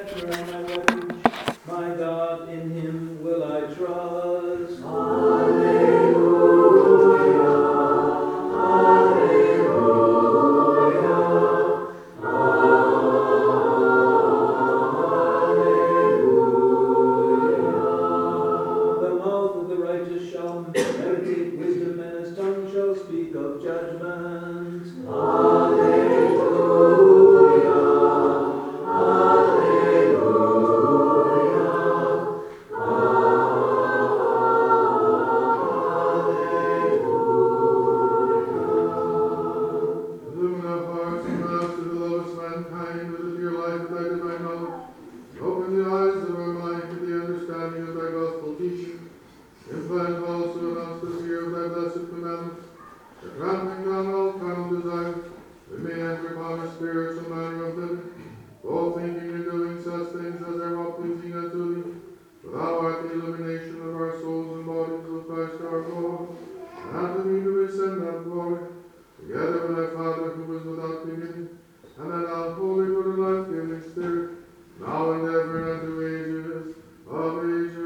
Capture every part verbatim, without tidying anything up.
protector and my refuge. My God, in him will I trust. Alleluia, Alleluia, Alleluia. The mouth of the righteous shall meditate wisdom, and his tongue shall speak of judgment. Alleluia, Alleluia, Illumine our hearts and mouths to the lowest mankind with your life and thy divine knowledge. Open the eyes of our mind to the understanding of thy gospel teaching. Implant also in us the fear of thy blessed commandments, that trampling down all carnal desires, we may enter upon a spiritual manner of living, both thinking and doing such things as are well pleasing unto thee. For thou art the illumination of our souls and bodies, O Christ our Lord. And unto thee do we send up glory, together with thy Father who is without beginning, and thy now holy, good, and life-giving Spirit, now and ever and unto ages of ages.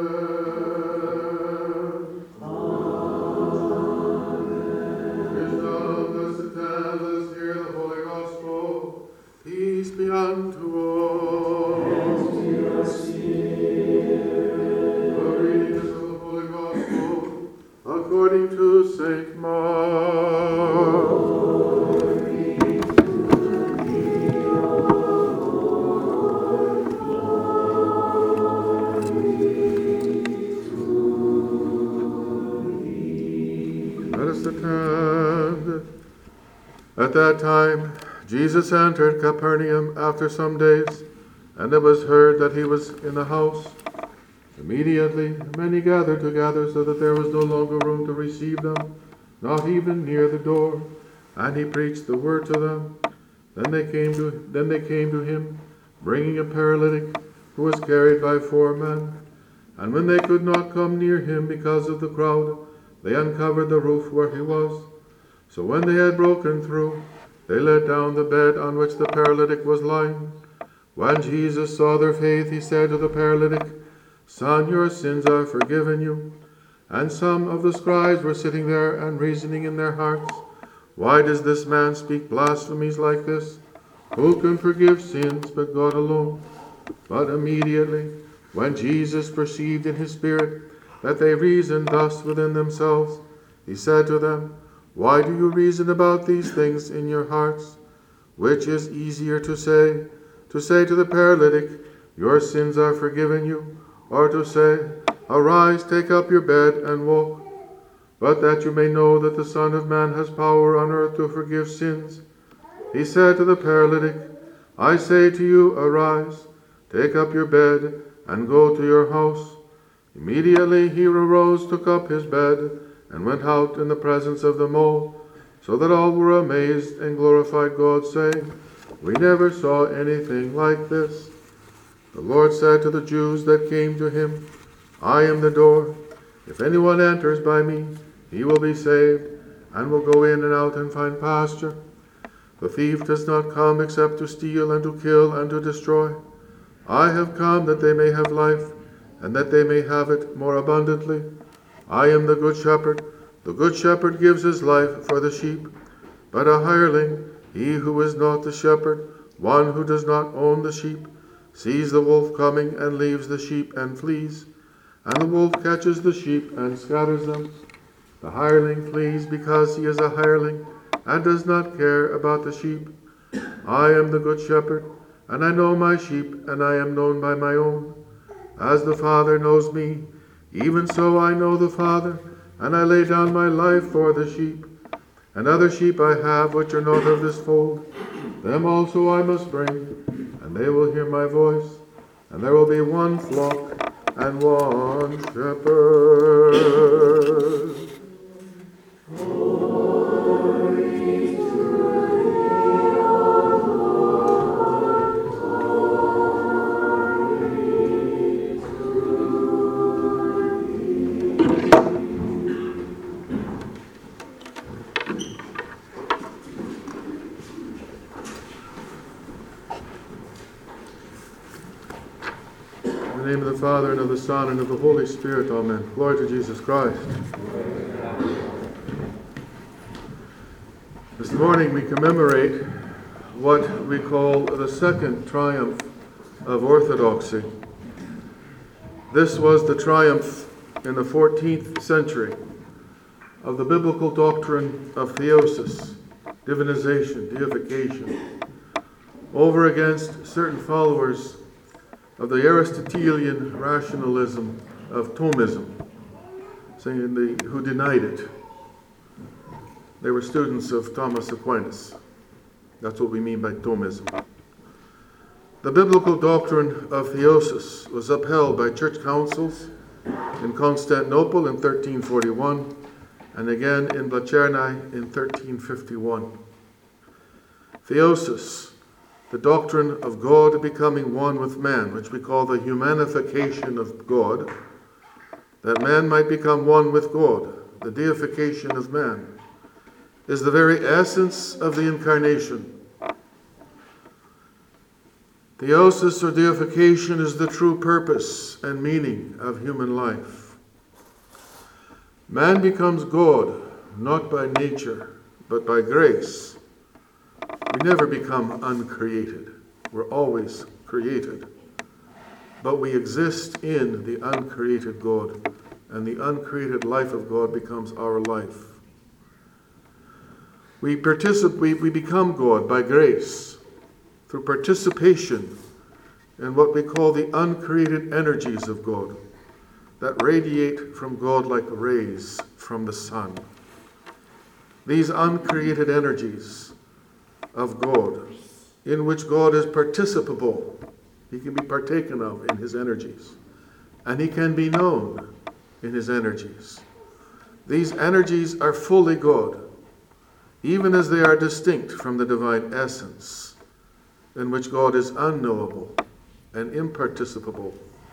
Peace be unto all. and to your spirit. A reading is of the Holy Gospel according to Saint Mark. Glory to thee, O Lord. Glory to thee. Let us attend. At that time, Jesus entered Capernaum after some days, and it was heard that he was in the house. Immediately many gathered together, so that there was no longer room to receive them, not even near the door. And he preached the word to them. Then they came to then they came to him, bringing a paralytic who was carried by four men. And when they could not come near him because of the crowd, they uncovered the roof where he was. So when they had broken through, they let down the bed on which the paralytic was lying. When Jesus saw their faith, he said to the paralytic, Son, your sins are forgiven you. And some of the scribes were sitting there and reasoning in their hearts, Why does this man speak blasphemies like this? Who can forgive sins but God alone? But immediately, when Jesus perceived in his spirit that they reasoned thus within themselves, he said to them, Why do you reason about these things in your hearts? Which is easier to say, to say to the paralytic, Your sins are forgiven you, or to say, Arise, take up your bed and walk? But that you may know that the Son of Man has power on earth to forgive sins, he said to the paralytic, I say to you, Arise, take up your bed, and go to your house. Immediately he arose, took up his bed, and went out in the presence of them all, so that all were amazed and glorified God, saying, We never saw anything like this. The Lord said to the Jews that came to him, I am the door. If anyone enters by me, he will be saved, and will go in and out and find pasture. The thief does not come except to steal and to kill and to destroy. I have come that they may have life, and that they may have it more abundantly. I am the good shepherd. The good shepherd gives his life for the sheep. But a hireling, he who is not the shepherd, one who does not own the sheep, sees the wolf coming and leaves the sheep and flees. And the wolf catches the sheep and scatters them. The hireling flees because he is a hireling and does not care about the sheep. I am the good shepherd, and I know my sheep, and I am known by my own. As the Father knows me, even so I know the Father, and I lay down my life for the sheep. And other sheep I have which are not of this fold, them also I must bring, and they will hear my voice, and there will be one flock and one shepherd. Glory to the name of the Father, and of the Son, and of the Holy Spirit. Amen. Glory to Jesus Christ. This morning we commemorate what we call the second triumph of orthodoxy. This was the triumph in the fourteenth century of the biblical doctrine of theosis, divinization, deification, over against certain followers of the Aristotelian rationalism of Thomism, saying they, who denied it. They were students of Thomas Aquinas. That's what we mean by Thomism. The biblical doctrine of theosis was upheld by church councils in Constantinople in thirteen forty-one and again in Blachernae in thirteen fifty-one. Theosis, the doctrine of God becoming one with man, which we call the humanification of God, that man might become one with God, the deification of man, is the very essence of the incarnation. Theosis or deification is the true purpose and meaning of human life. Man becomes God, not by nature, but by grace. We never become uncreated. We're always created. But we exist in the uncreated God, and the uncreated life of God becomes our life. We participate, we, we become God by grace, through participation in what we call the uncreated energies of God, that radiate from God like rays from the sun. These uncreated energies of God, in which God is participable. He can be partaken of in his energies, and he can be known in his energies. These energies are fully God, even as they are distinct from the divine essence, in which God is unknowable and imparticipable.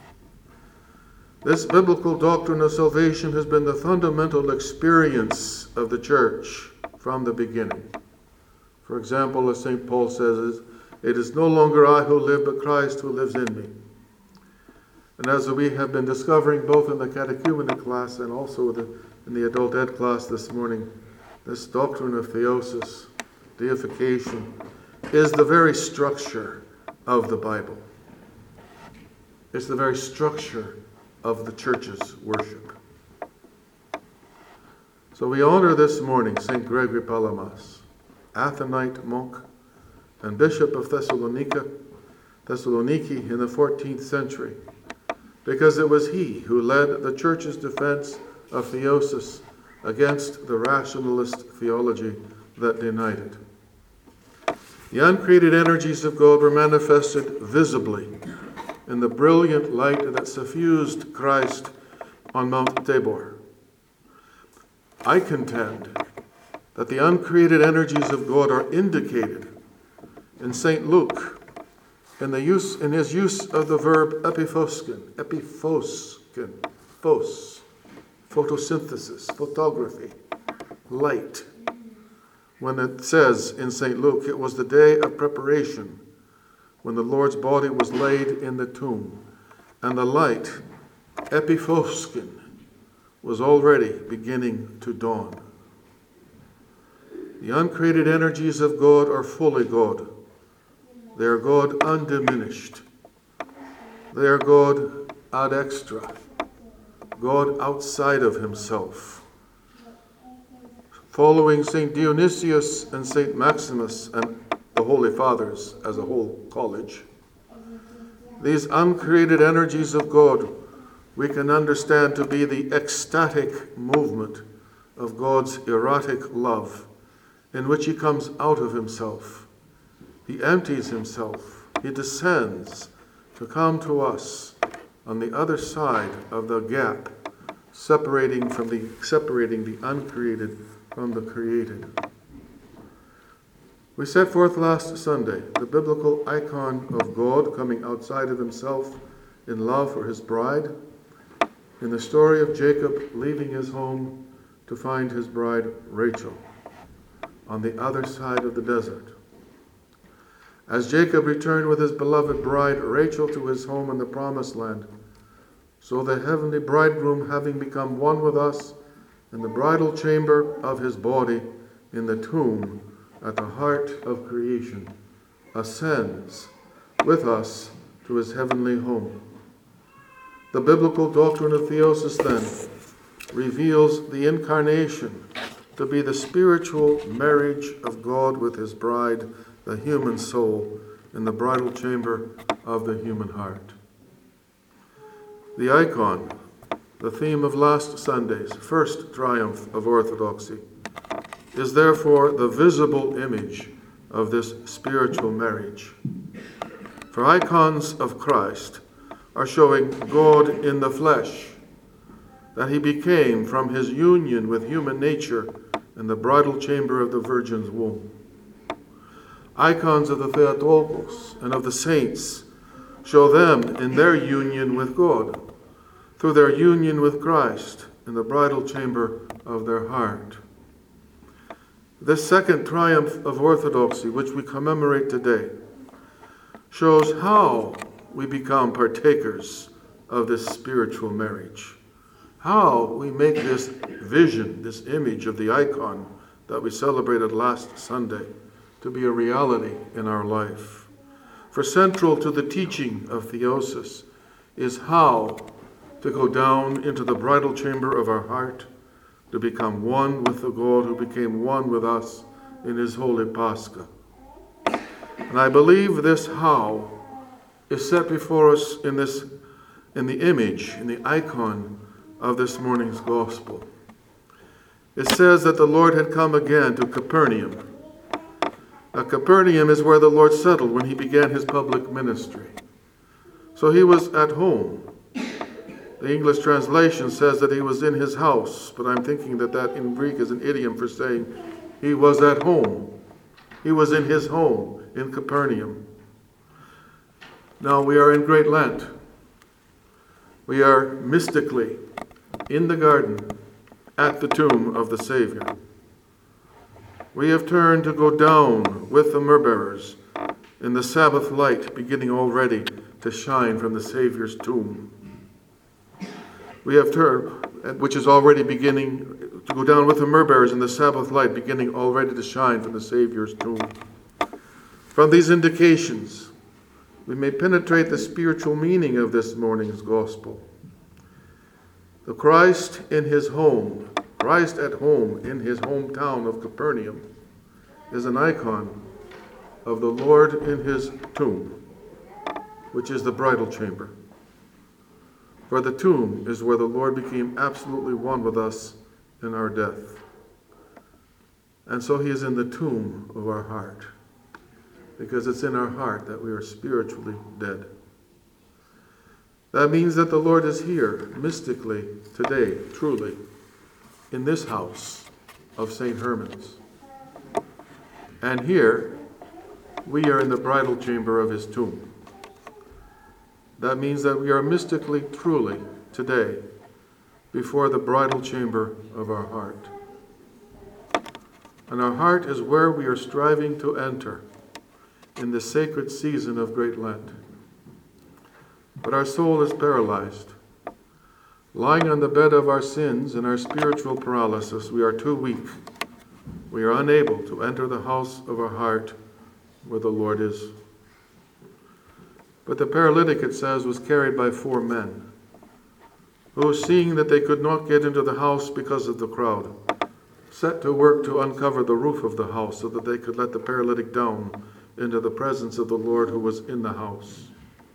This biblical doctrine of salvation has been the fundamental experience of the church from the beginning. For example, as Saint Paul says, it is no longer I who live, but Christ who lives in me. And as we have been discovering both in the catechumenate class and also the, in the adult ed class this morning, this doctrine of theosis, deification, is the very structure of the Bible. It's the very structure of the church's worship. So we honor this morning Saint Gregory Palamas, Athonite monk and Bishop of Thessalonica, Thessaloniki in the fourteenth century, because it was he who led the church's defense of theosis against the rationalist theology that denied it. The uncreated energies of God were manifested visibly in the brilliant light that suffused Christ on Mount Tabor. I contend that the uncreated energies of God are indicated in Saint Luke in the use in his use of the verb epiphoskin, epiphoskin, phos, photosynthesis, photography, light. When it says in Saint Luke, it was the day of preparation, when the Lord's body was laid in the tomb, and the light, epiphoskin, was already beginning to dawn. The uncreated energies of God are fully God. They are God undiminished. They are God ad extra, God outside of himself. Following Saint Dionysius and Saint Maximus and the Holy Fathers as a whole college, these uncreated energies of God we can understand to be the ecstatic movement of God's erotic love, in which he comes out of himself. He empties himself. He descends to come to us on the other side of the gap, separating from the separating the uncreated from the created. We set forth last Sunday the biblical icon of God coming outside of himself in love for his bride, in the story of Jacob leaving his home to find his bride Rachel on the other side of the desert. As Jacob returned with his beloved bride Rachel to his home in the promised land, So the heavenly bridegroom, having become one with us in the bridal chamber of his body, in the tomb at the heart of creation, ascends with us to his heavenly home. The biblical doctrine of theosis, then, reveals the incarnation to be the spiritual marriage of God with his bride, the human soul, in the bridal chamber of the human heart. The icon, the theme of last Sunday's first triumph of orthodoxy, is therefore the visible image of this spiritual marriage. For icons of Christ are showing God in the flesh, that he became from his union with human nature in the bridal chamber of the Virgin's womb. Icons of the Theotokos and of the saints show them in their union with God, through their union with Christ in the bridal chamber of their heart. This second triumph of orthodoxy, which we commemorate today, shows how we become partakers of this spiritual marriage. How we make this vision, this image of the icon that we celebrated last Sunday, to be a reality in our life. For central to the teaching of theosis is how to go down into the bridal chamber of our heart, to become one with the God who became one with us in his holy Pascha. And I believe this how is set before us in this, in the image, in the icon of this morning's gospel. It says that the Lord had come again to Capernaum. Now, Capernaum is where the Lord settled when he began his public ministry. So he was at home. The English translation says that he was in his house, but I'm thinking that that in Greek is an idiom for saying he was at home. He was in his home in Capernaum. Now we are in Great Lent. We are mystically in the garden at the tomb of the Savior. We have turned to go down with the myrrh-bearers in the Sabbath light beginning already to shine from the Savior's tomb. We have turned, which is already beginning, to go down with the myrrh-bearers in the Sabbath light beginning already to shine from the Savior's tomb. From these indications, we may penetrate the spiritual meaning of this morning's gospel. The Christ in his home, Christ at home in his hometown of Capernaum, is an icon of the Lord in his tomb, which is the bridal chamber. For the tomb is where the Lord became absolutely one with us in our death. And so he is in the tomb of our heart, because it's in our heart that we are spiritually dead. That means that the Lord is here, mystically, today, truly, in this house of Saint Herman's. And here, we are in the bridal chamber of his tomb. That means that we are mystically, truly, today, before the bridal chamber of our heart. And our heart is where we are striving to enter in the sacred season of Great Lent. But our soul is paralyzed. Lying on the bed of our sins and our spiritual paralysis, we are too weak. We are unable to enter the house of our heart where the Lord is. But the paralytic, it says, was carried by four men, who, seeing that they could not get into the house because of the crowd, set to work to uncover the roof of the house so that they could let the paralytic down into the presence of the Lord who was in the house.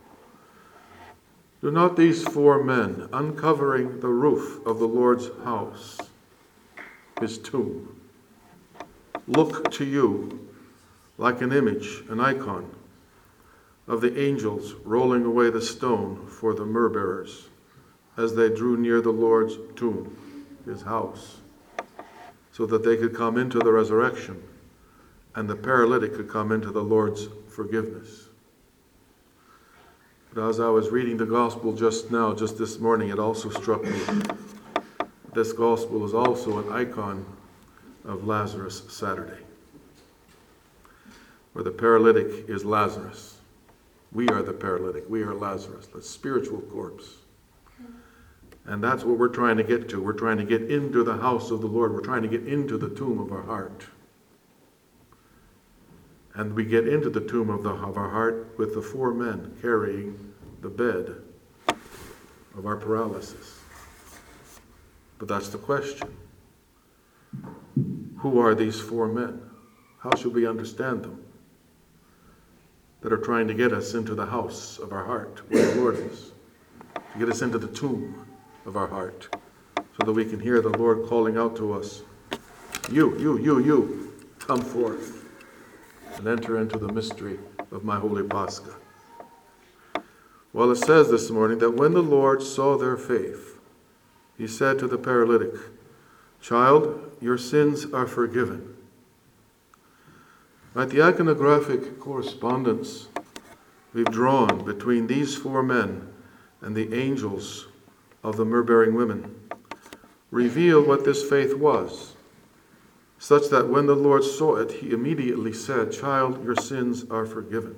Do not these four men, uncovering the roof of the Lord's house, his tomb, look to you like an image, an icon, of the angels rolling away the stone for the myrrh-bearers as they drew near the Lord's tomb, his house, so that they could come into the resurrection and the paralytic could come into the Lord's forgiveness. But as I was reading the gospel just now, just this morning, it also struck me this gospel is also an icon of Lazarus Saturday, where the paralytic is Lazarus. We are the paralytic. We are Lazarus, the spiritual corpse. And that's what we're trying to get to. We're trying to get into the house of the Lord. We're trying to get into the tomb of our heart. And we get into the tomb of, the, of our heart with the four men carrying the bed of our paralysis. But that's the question. Who are these four men? How should we understand them? That are trying to get us into the house of our heart, where the Lord is. To get us into the tomb of our heart, so that we can hear the Lord calling out to us, You, you, you, you, come forth and enter into the mystery of my holy Pascha. Well, it says this morning that when the Lord saw their faith, he said to the paralytic, Child, your sins are forgiven. Right, the iconographic correspondence we've drawn between these four men and the angels of the myrrh-bearing women reveal what this faith was, such that when the Lord saw it, he immediately said, Child, your sins are forgiven.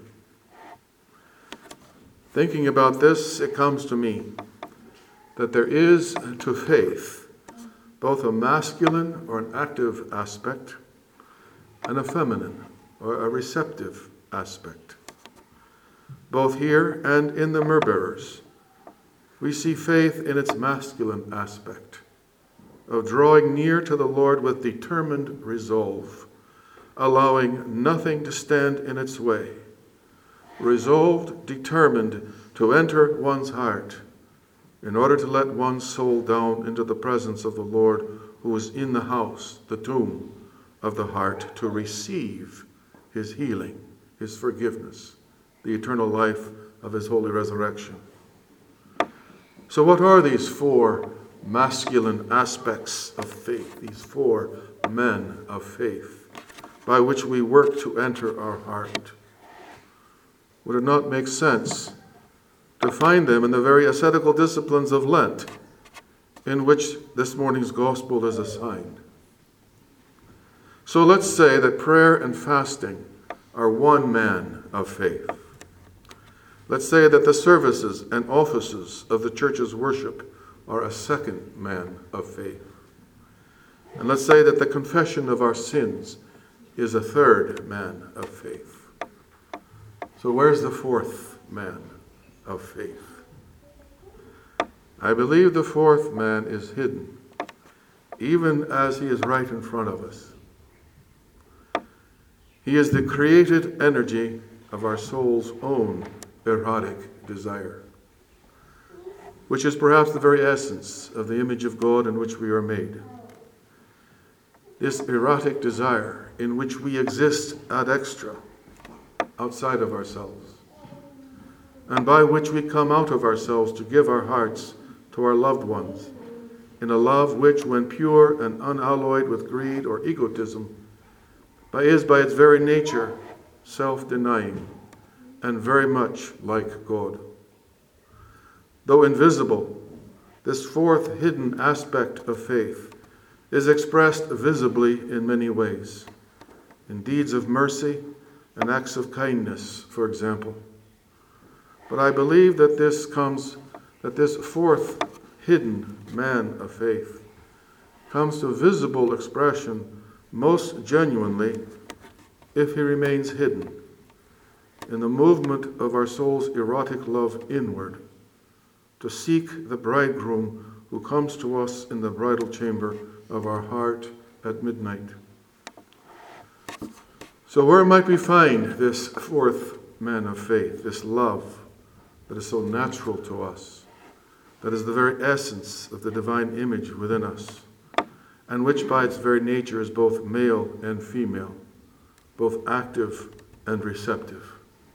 Thinking about this, it comes to me that there is to faith both a masculine or an active aspect and a feminine or a receptive aspect. Both here and in the myrrh-bearers, we see faith in its masculine aspect of drawing near to the Lord with determined resolve, allowing nothing to stand in its way, resolved, determined to enter one's heart in order to let one's soul down into the presence of the Lord who is in the house, the tomb of the heart, to receive his healing, his forgiveness, the eternal life of his holy resurrection. So what are these four masculine aspects of faith, these four men of faith, by which we work to enter our heart? Would it not make sense to find them in the very ascetical disciplines of Lent, in which this morning's gospel is assigned? So let's say that prayer and fasting are one man of faith. Let's say that the services and offices of the church's worship are a second man of faith. And let's say that the confession of our sins is a third man of faith. So where's the fourth man of faith? I believe the fourth man is hidden, even as he is right in front of us. He is the created energy of our soul's own erotic desire, which is perhaps the very essence of the image of God in which we are made. This erotic desire in which we exist ad extra, outside of ourselves, and by which we come out of ourselves to give our hearts to our loved ones, in a love which, when pure and unalloyed with greed or egotism, is by its very nature self-denying and very much like God. Though invisible, this fourth hidden aspect of faith is expressed visibly in many ways, in deeds of mercy and acts of kindness, for example. But I believe that this comes, that this fourth hidden man of faith comes to visible expression most genuinely if he remains hidden in the movement of our soul's erotic love inward, to seek the bridegroom who comes to us in the bridal chamber of our heart at midnight. So where might we find this fourth man of faith, this love that is so natural to us, that is the very essence of the divine image within us, and which by its very nature is both male and female, both active and receptive?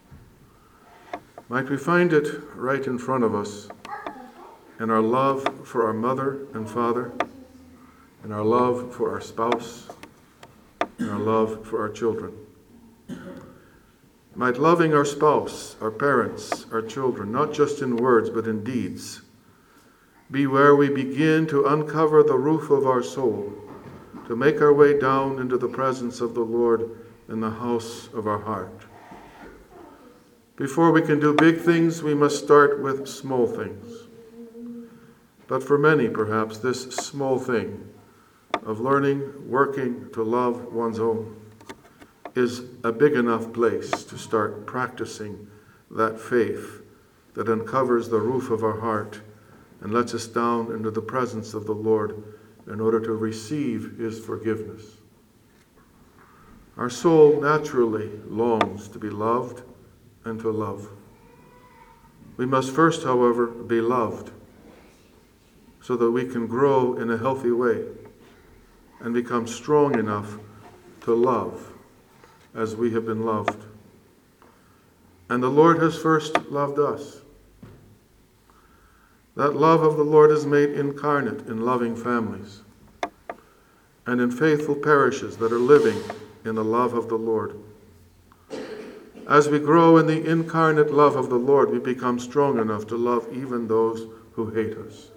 Might we find it right in front of us in our love for our mother and father, in our love for our spouse, in our love for our children? Might loving our spouse, our parents, our children, not just in words but in deeds, be where we begin to uncover the roof of our soul, to make our way down into the presence of the Lord in the house of our heart. Before we can do big things, we must start with small things. But for many, perhaps, this small thing of learning, working to love one's own is a big enough place to start practicing that faith that uncovers the roof of our heart and lets us down into the presence of the Lord in order to receive His forgiveness. Our soul naturally longs to be loved and to love. We must first, however, be loved so that we can grow in a healthy way and become strong enough to love as we have been loved. And the Lord has first loved us. That love of the Lord is made incarnate in loving families and in faithful parishes that are living in the love of the Lord. As we grow in the incarnate love of the Lord, we become strong enough to love even those who hate us.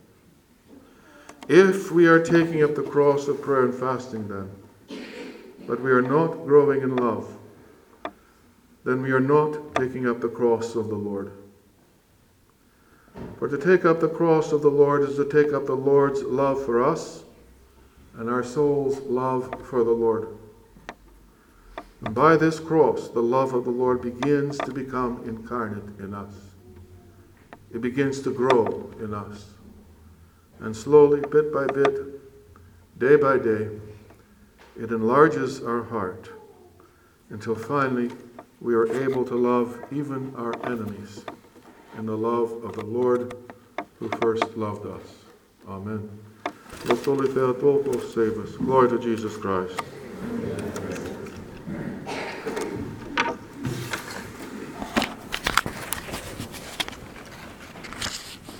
If we are taking up the cross of prayer and fasting then, but we are not growing in love, then we are not taking up the cross of the Lord. For to take up the cross of the Lord is to take up the Lord's love for us and our soul's love for the Lord. And by this cross, the love of the Lord begins to become incarnate in us. It begins to grow in us. And slowly, bit by bit, day by day, it enlarges our heart until finally we are able to love even our enemies in the love of the Lord who first loved us. Amen. Save us. Glory to Jesus Christ.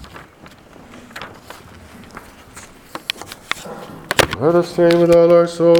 Let us say with all our soul,